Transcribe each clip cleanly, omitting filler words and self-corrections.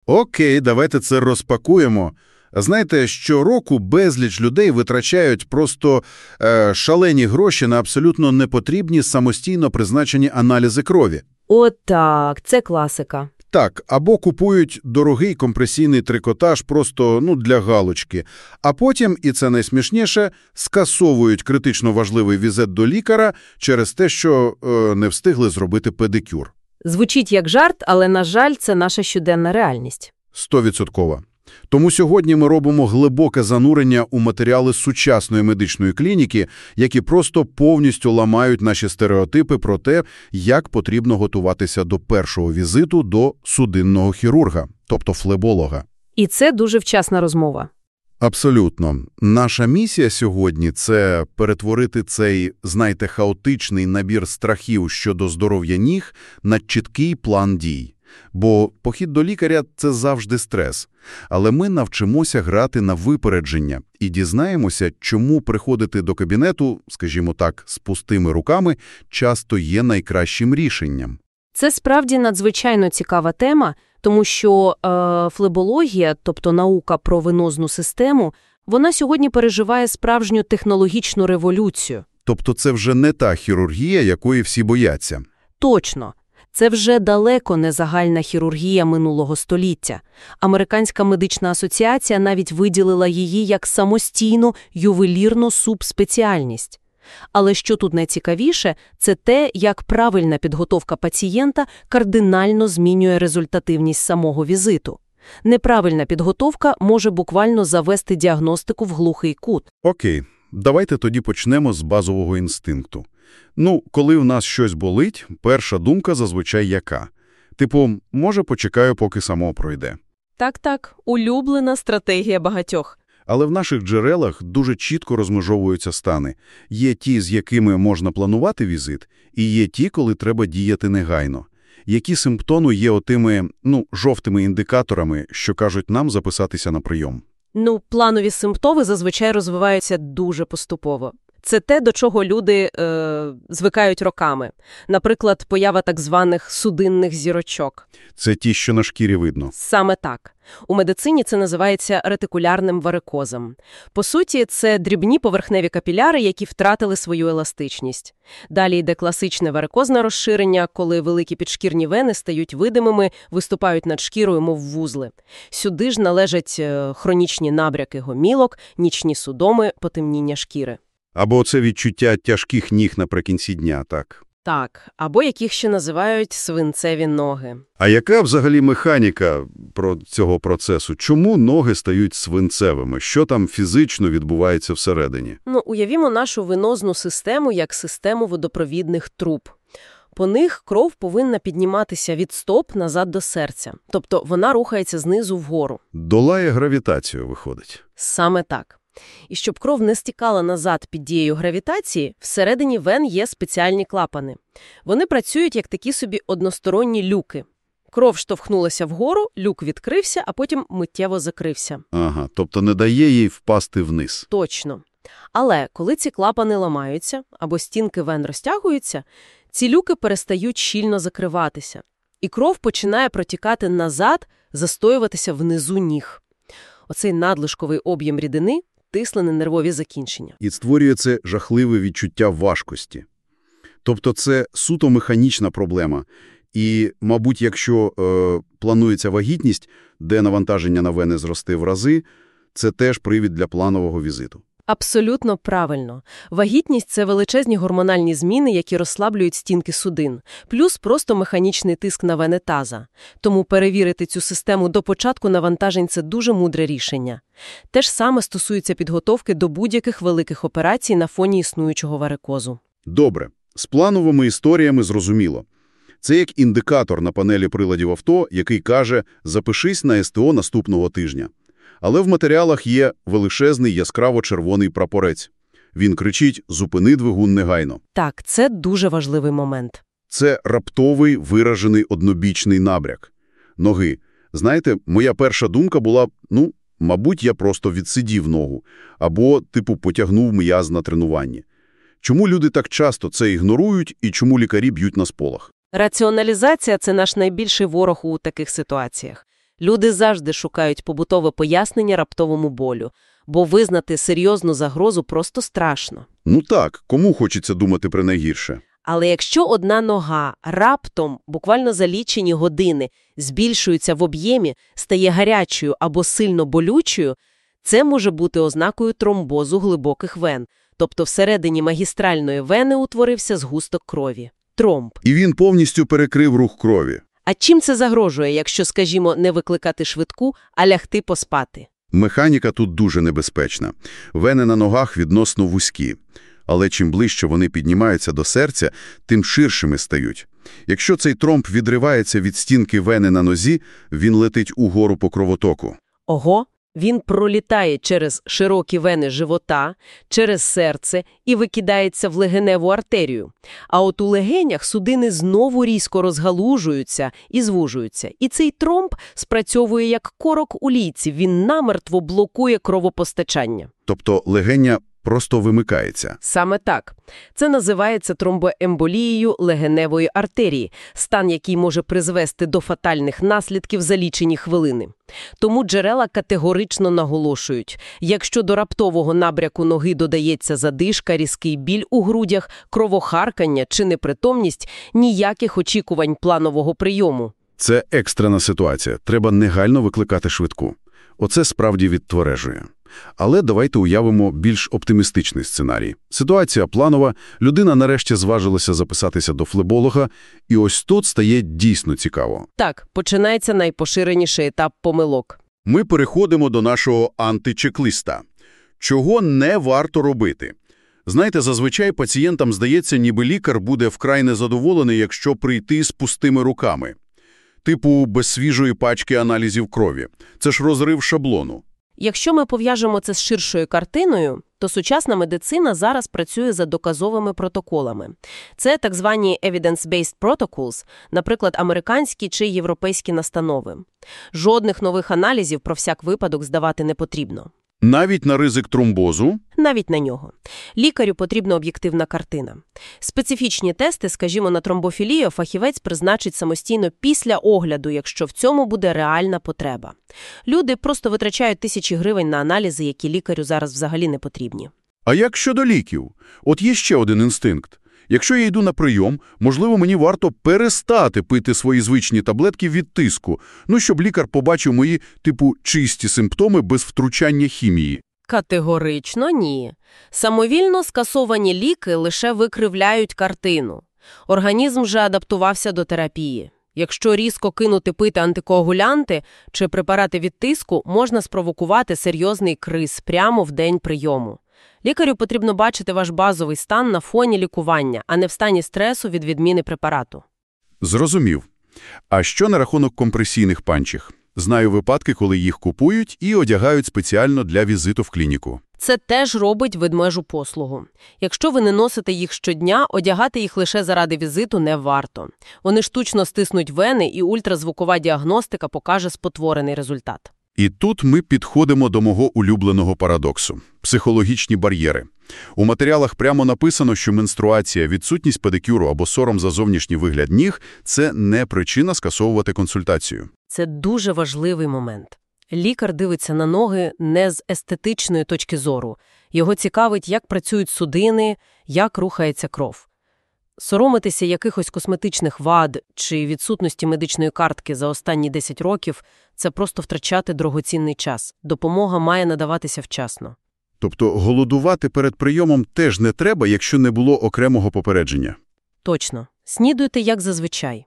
Окей, давайте це розпакуємо. Знаєте, щороку безліч людей витрачають просто шалені гроші на абсолютно непотрібні самостійно призначені аналізи крові. Так, це класика. Так, або купують дорогий компресійний трикотаж просто для галочки, а потім, і це найсмішніше, скасовують критично важливий візит до лікаря через те, що не встигли зробити педикюр. Звучить як жарт, але, на жаль, це наша щоденна реальність. 100%. Тому сьогодні ми робимо глибоке занурення у матеріали сучасної медичної клініки, які просто повністю ламають наші стереотипи про те, як потрібно готуватися до першого візиту до судинного хірурга, тобто флеболога. І це дуже вчасна розмова. Абсолютно. Наша місія сьогодні – це перетворити цей, хаотичний набір страхів щодо здоров'я ніг на чіткий план дій. Бо похід до лікаря – це завжди стрес. Але ми навчимося грати на випередження і дізнаємося, чому приходити до кабінету, скажімо так, з пустими руками, часто є найкращим рішенням. Це справді надзвичайно цікава тема, тому що флебологія, тобто наука про венозну систему, вона сьогодні переживає справжню технологічну революцію. Тобто це вже не та хірургія, якої всі бояться. Точно. Це вже далеко не загальна хірургія минулого століття. Американська медична асоціація навіть виділила її як самостійну ювелірну субспеціальність. Але що тут найцікавіше, це те, як правильна підготовка пацієнта кардинально змінює результативність самого візиту. Неправильна підготовка може буквально завести діагностику в глухий кут. Окей, давайте тоді почнемо з базового інстинкту. Коли в нас щось болить, перша думка зазвичай яка? Може почекаю, поки само пройде. Так, улюблена стратегія багатьох. Але в наших джерелах дуже чітко розмежовуються стани. Є ті, з якими можна планувати візит, і є ті, коли треба діяти негайно. Які симптоми є отими, жовтими індикаторами, що кажуть нам записатися на прийом? Планові симптоми зазвичай розвиваються дуже поступово. Це те, до чого люди звикають роками. Наприклад, поява так званих судинних зірочок. Це ті, що на шкірі видно? Саме так. У медицині це називається ретикулярним варикозом. По суті, це дрібні поверхневі капіляри, які втратили свою еластичність. Далі йде класичне варикозне розширення, коли великі підшкірні вени стають видимими, виступають над шкірою, мов вузли. Сюди ж належать хронічні набряки гомілок, нічні судоми, потемніння шкіри. Або це відчуття тяжких ніг наприкінці дня, так? Так, або яких ще називають свинцеві ноги. А яка взагалі механіка цього процесу? Чому ноги стають свинцевими? Що там фізично відбувається всередині? Уявімо нашу венозну систему як систему водопровідних труб. По них кров повинна підніматися від стоп назад до серця. Тобто вона рухається знизу вгору. Долає гравітацію, виходить. Саме так. І щоб кров не стікала назад під дією гравітації, всередині вен є спеціальні клапани. Вони працюють як такі собі односторонні люки. Кров штовхнулася вгору, люк відкрився, а потім миттєво закрився. Ага, тобто не дає їй впасти вниз. Точно. Але коли ці клапани ламаються або стінки вен розтягуються, ці люки перестають щільно закриватися. І кров починає протікати назад, застоюватися внизу ніг. Оцей надлишковий об'єм рідини тисне на нервові закінчення. І створює це жахливе відчуття важкості. Тобто це суто механічна проблема. І, мабуть, якщо планується вагітність, де навантаження на вени зросте в рази, це теж привід для планового візиту. Абсолютно правильно. Вагітність – це величезні гормональні зміни, які розслаблюють стінки судин, плюс просто механічний тиск на вени таза. Тому перевірити цю систему до початку навантажень – це дуже мудре рішення. Те ж саме стосується підготовки до будь-яких великих операцій на фоні існуючого варикозу. Добре. З плановими історіями зрозуміло. Це як індикатор на панелі приладів авто, який каже «запишись на СТО наступного тижня». Але в матеріалах є величезний яскраво-червоний прапорець. Він кричить «зупини двигун негайно». Так, це дуже важливий момент. Це раптовий, виражений однобічний набряк. Ноги. Знаєте, моя перша думка була, мабуть, я просто відсидів ногу. Або, потягнув м'яз на тренуванні. Чому люди так часто це ігнорують і чому лікарі б'ють на сполох? Раціоналізація – це наш найбільший ворог у таких ситуаціях. Люди завжди шукають побутове пояснення раптовому болю, бо визнати серйозну загрозу просто страшно. Ну так, кому хочеться думати про найгірше? Але якщо одна нога раптом, буквально за лічені години, збільшується в об'ємі, стає гарячою або сильно болючою, це може бути ознакою тромбозу глибоких вен. Тобто всередині магістральної вени утворився згусток крові – тромб. І він повністю перекрив рух крові. А чим це загрожує, якщо, скажімо, не викликати швидку, а лягти поспати? Механіка тут дуже небезпечна. Вени на ногах відносно вузькі. Але чим ближче вони піднімаються до серця, тим ширшими стають. Якщо цей тромб відривається від стінки вени на нозі, він летить угору по кровотоку. Ого! Він пролітає через широкі вени живота, через серце і викидається в легеневу артерію. А от у легенях судини знову різко розгалужуються і звужуються. І цей тромб спрацьовує як корок у лійці, він намертво блокує кровопостачання. Тобто легеня просто вимикається. Саме так. Це називається тромбоемболією легеневої артерії, стан, який може призвести до фатальних наслідків за лічені хвилини. Тому джерела категорично наголошують, якщо до раптового набряку ноги додається задишка, різкий біль у грудях, кровохаркання чи непритомність, ніяких очікувань планового прийому. Це екстрена ситуація. Треба негайно викликати швидку. Оце справді відтверджує. Але давайте уявимо більш оптимістичний сценарій. Ситуація планова, людина нарешті зважилася записатися до флеболога, і ось тут стає дійсно цікаво. Так, починається найпоширеніший етап помилок. Ми переходимо до нашого античек-листа. Чого не варто робити? Знаєте, зазвичай пацієнтам здається, ніби лікар буде вкрай незадоволений, якщо прийти з пустими руками. Типу, без свіжої пачки аналізів крові. Це ж розрив шаблону. Якщо ми пов'яжемо це з ширшою картиною, то сучасна медицина зараз працює за доказовими протоколами. Це так звані evidence-based protocols, наприклад, американські чи європейські настанови. Жодних нових аналізів про всяк випадок здавати не потрібно. Навіть на ризик тромбозу? Навіть на нього. Лікарю потрібна об'єктивна картина. Специфічні тести, скажімо, на тромбофілію, фахівець призначить самостійно після огляду, якщо в цьому буде реальна потреба. Люди просто витрачають тисячі гривень на аналізи, які лікарю зараз взагалі не потрібні. А як щодо ліків? От є ще один інстинкт. Якщо я йду на прийом, можливо, мені варто перестати пити свої звичні таблетки від тиску, щоб лікар побачив мої, чисті симптоми без втручання хімії. Категорично ні. Самовільно скасовані ліки лише викривляють картину. Організм вже адаптувався до терапії. Якщо різко кинути пити антикоагулянти чи препарати від тиску, можна спровокувати серйозний криз прямо в день прийому. Лікарю потрібно бачити ваш базовий стан на фоні лікування, а не в стані стресу від відміни препарату. Зрозумів. А що на рахунок компресійних панчіх? Знаю випадки, коли їх купують і одягають спеціально для візиту в клініку. Це теж робить ведмежу послугу. Якщо ви не носите їх щодня, одягати їх лише заради візиту не варто. Вони штучно стиснуть вени, і ультразвукова діагностика покаже спотворений результат. І тут ми підходимо до мого улюбленого парадоксу – психологічні бар'єри. У матеріалах прямо написано, що менструація, відсутність педикюру або сором за зовнішній вигляд ніг – це не причина скасовувати консультацію. Це дуже важливий момент. Лікар дивиться на ноги не з естетичної точки зору. Його цікавить, як працюють судини, як рухається кров. Соромитися якихось косметичних вад чи відсутності медичної картки за останні 10 років – це просто втрачати дорогоцінний час. Допомога має надаватися вчасно. Тобто голодувати перед прийомом теж не треба, якщо не було окремого попередження? Точно. Снідуйте, як зазвичай.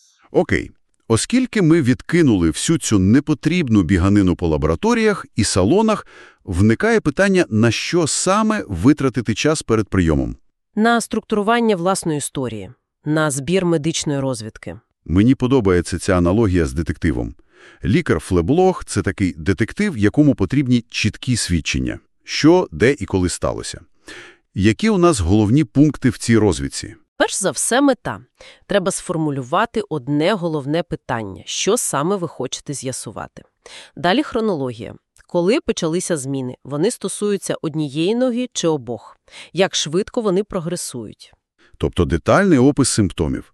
Окей. Оскільки ми відкинули всю цю непотрібну біганину по лабораторіях і салонах, виникає питання, на що саме витратити час перед прийомом? На структурування власної історії, на збір медичної розвідки. Мені подобається ця аналогія з детективом. Лікар-флеболог – це такий детектив, якому потрібні чіткі свідчення. Що, де і коли сталося. Які у нас головні пункти в цій розвідці? Перш за все мета. Треба сформулювати одне головне питання, що саме ви хочете з'ясувати. Далі хронологія. Коли почалися зміни? Вони стосуються однієї ноги чи обох? Як швидко вони прогресують? Тобто детальний опис симптомів.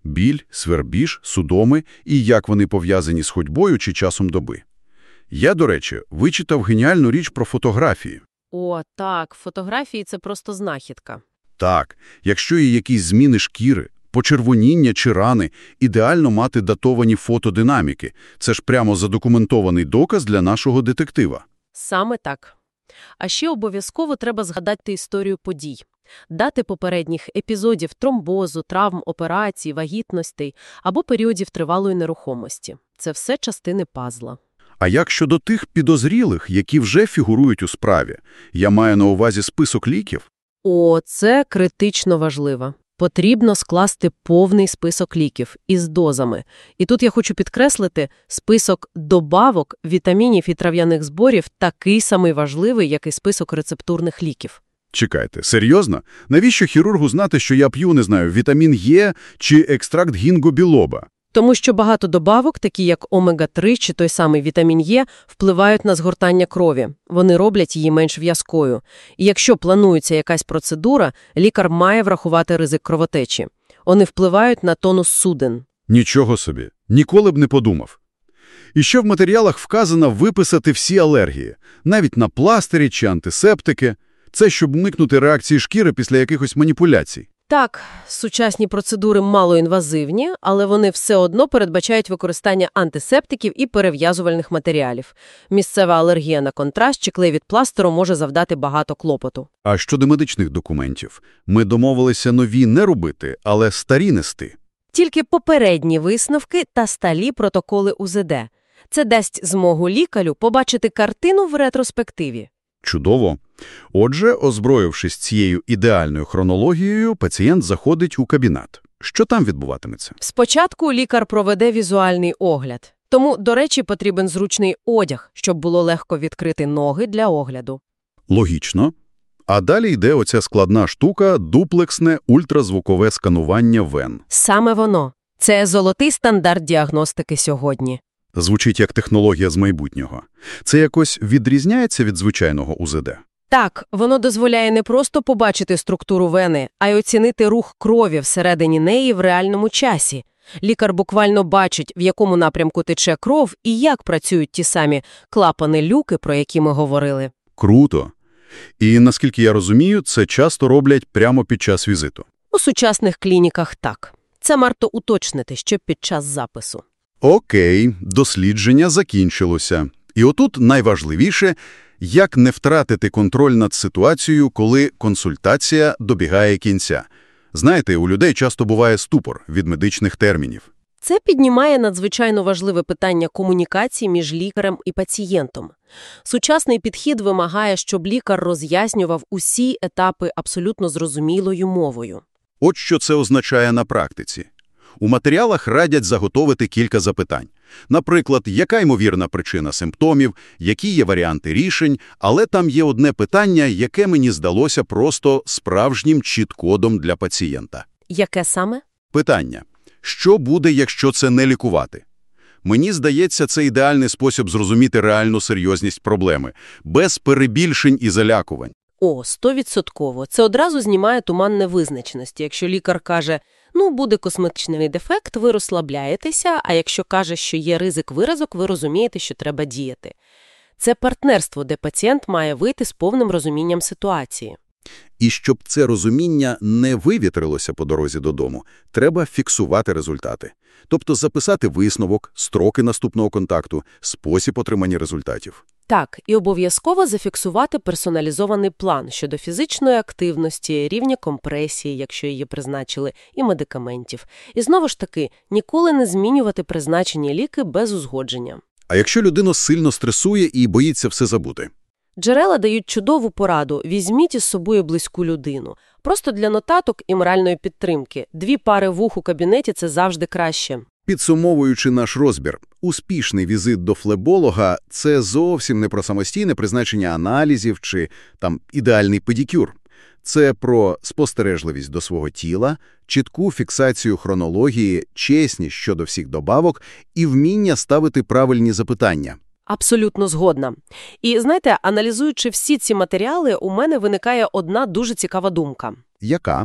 Біль, свербіж, судоми і як вони пов'язані з ходьбою чи часом доби. Я, до речі, вичитав геніальну річ про фотографії. О, так, фотографії – це просто знахідка. Так, якщо є якісь зміни шкіри, почервоніння чи рани, ідеально мати датовані фотодинаміки. Це ж прямо задокументований доказ для нашого детектива. Саме так. А ще обов'язково треба згадати історію подій. Дати попередніх епізодів тромбозу, травм, операцій, вагітностей або періодів тривалої нерухомості. Це все частини пазла. А як щодо тих підозрілих, які вже фігурують у справі? Я маю на увазі список ліків? О, це критично важливо. Потрібно скласти повний список ліків із дозами. І тут я хочу підкреслити, список добавок, вітамінів і трав'яних зборів такий самий важливий, як і список рецептурних ліків. Чекайте, серйозно? Навіщо хірургу знати, що я п'ю, не знаю, вітамін Е чи екстракт гінго-білоба? Тому що багато добавок, такі як омега-3 чи той самий вітамін Е, впливають на згортання крові. Вони роблять її менш в'язкою. І якщо планується якась процедура, лікар має врахувати ризик кровотечі. Вони впливають на тонус судин. Нічого собі. Ніколи б не подумав. І ще в матеріалах вказано виписати всі алергії. Навіть на пластирі чи антисептики. Це щоб уникнути реакції шкіри після якихось маніпуляцій. Так, сучасні процедури малоінвазивні, але вони все одно передбачають використання антисептиків і перев'язувальних матеріалів. Місцева алергія на контраст чи клей від пластиру може завдати багато клопоту. А щодо медичних документів? Ми домовилися нові не робити, але старі нести. Тільки попередні висновки та сталі протоколи УЗД. Це дасть змогу лікарю побачити картину в ретроспективі. Чудово. Отже, озброївшись цією ідеальною хронологією, пацієнт заходить у кабінет. Що там відбуватиметься? Спочатку лікар проведе візуальний огляд. Тому, до речі, потрібен зручний одяг, щоб було легко відкрити ноги для огляду. Логічно. А далі йде оця складна штука – дуплексне ультразвукове сканування вен. Саме воно. Це золотий стандарт діагностики сьогодні. Звучить як технологія з майбутнього. Це якось відрізняється від звичайного УЗД? Так, воно дозволяє не просто побачити структуру вени, а й оцінити рух крові всередині неї в реальному часі. Лікар буквально бачить, в якому напрямку тече кров і як працюють ті самі клапани-люки, про які ми говорили. Круто. І, наскільки я розумію, це часто роблять прямо під час візиту. У сучасних клініках так. Це варто уточнити, що під час запису. Окей, дослідження закінчилося. І отут найважливіше – як не втратити контроль над ситуацією, коли консультація добігає кінця. Знаєте, у людей часто буває ступор від медичних термінів. Це піднімає надзвичайно важливе питання комунікації між лікарем і пацієнтом. Сучасний підхід вимагає, щоб лікар роз'яснював усі етапи абсолютно зрозумілою мовою. От що це означає на практиці. У матеріалах радять заготовити кілька запитань. Наприклад, яка ймовірна причина симптомів, які є варіанти рішень, але там є одне питання, яке мені здалося просто справжнім чіт-кодом для пацієнта. Яке саме? Питання. Що буде, якщо це не лікувати? Мені здається, це ідеальний спосіб зрозуміти реальну серйозність проблеми, без перебільшень і залякувань. О, 100%. Це одразу знімає туман невизначеності. Якщо лікар каже, буде косметичний дефект, ви розслабляєтеся, а якщо каже, що є ризик виразок, ви розумієте, що треба діяти. Це партнерство, де пацієнт має вийти з повним розумінням ситуації. І щоб це розуміння не вивітрилося по дорозі додому, треба фіксувати результати. Тобто записати висновок, строки наступного контакту, спосіб отримання результатів. Так, і обов'язково зафіксувати персоналізований план щодо фізичної активності, рівня компресії, якщо її призначили, і медикаментів. І знову ж таки, ніколи не змінювати призначені ліки без узгодження. А якщо людина сильно стресує і боїться все забути? Джерела дають чудову пораду – візьміть із собою близьку людину. Просто для нотаток і моральної підтримки. 2 пари вух у кабінеті – це завжди краще. Підсумовуючи наш розбір, успішний візит до флеболога – це зовсім не про самостійне призначення аналізів чи ідеальний педикюр. Це про спостережливість до свого тіла, чітку фіксацію хронології, чесність щодо всіх добавок і вміння ставити правильні запитання. Абсолютно згодна. І, знаєте, аналізуючи всі ці матеріали, у мене виникає одна дуже цікава думка. Яка?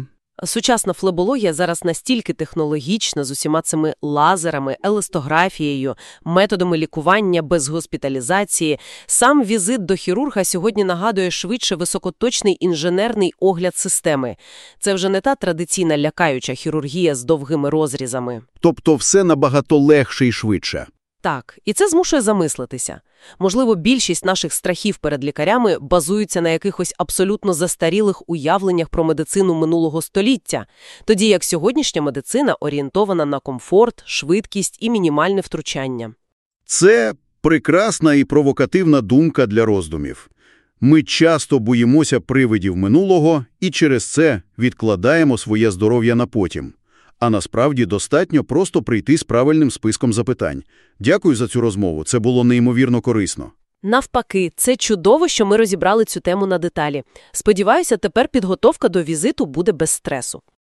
Сучасна флебологія зараз настільки технологічна, з усіма цими лазерами, еластографією, методами лікування без госпіталізації. Сам візит до хірурга сьогодні нагадує швидше високоточний інженерний огляд системи. Це вже не та традиційна лякаюча хірургія з довгими розрізами. Тобто все набагато легше і швидше. Так, і це змушує замислитися. Можливо, більшість наших страхів перед лікарями базуються на якихось абсолютно застарілих уявленнях про медицину минулого століття, тоді як сьогоднішня медицина орієнтована на комфорт, швидкість і мінімальне втручання. Це прекрасна і провокативна думка для роздумів. Ми часто боїмося привидів минулого і через це відкладаємо своє здоров'я на потім. А насправді достатньо просто прийти з правильним списком запитань. Дякую за цю розмову, це було неймовірно корисно. Навпаки, це чудово, що ми розібрали цю тему на деталі. Сподіваюся, тепер підготовка до візиту буде без стресу.